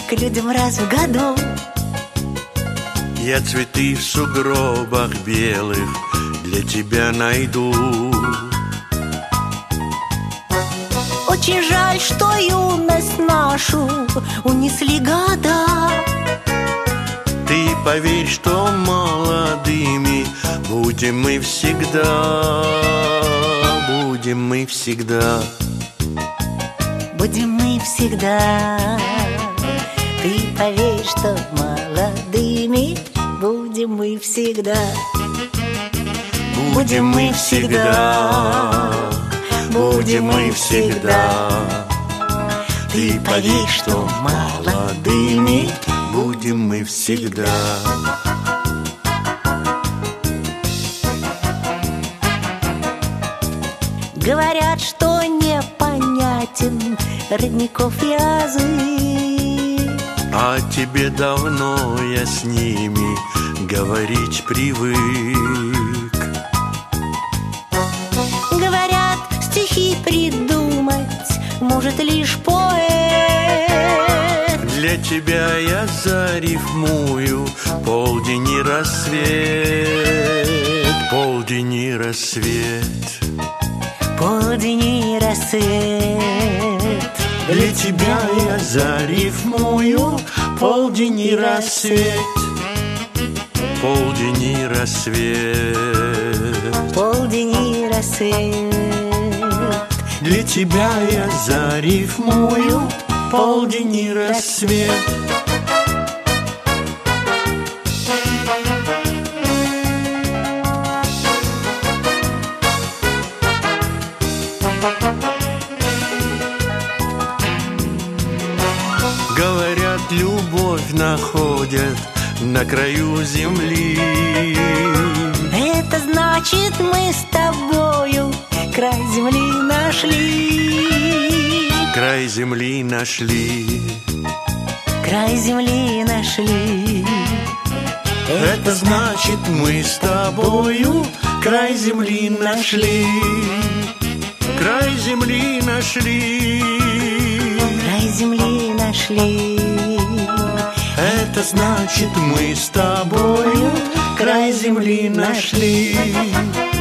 к людям раз в году. Я цветы в сугробах белых для тебя найду. Очень жаль, что юность нашу унесли года. Ты поверь, что молодыми будем мы всегда. Будем мы всегда. Будем мы всегда. Ты поверь, что молодыми будем мы всегда. Будем мы всегда. Будем мы всегда. Ты поверь, что молодыми будем мы всегда. Говорят, что непонятен родников язык, а тебе давно я с ними говорить привык. Говорят, стихи придумать может лишь поэт. Для тебя я зарифмую полдень и рассвет. Полдень и рассвет. Полдень и рассвет. Для тебя я зарифмую полдень и рассвет. Полдень и рассвет. Полдень и рассвет. Для тебя я зарифмую полдень и рассвет. Говорят, любовь находят на краю земли. Это значит, мы с тобою край земли нашли. Край земли нашли. Край земли нашли. Это значит, мы с тобою край земли нашли. Край земли нашли. Край земли нашли. Это значит, мы с тобою край земли нашли.